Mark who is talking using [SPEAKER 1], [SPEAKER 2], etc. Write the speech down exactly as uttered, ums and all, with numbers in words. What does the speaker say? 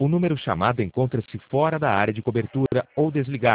[SPEAKER 1] O número chamado encontra-se fora da área de cobertura ou desligado.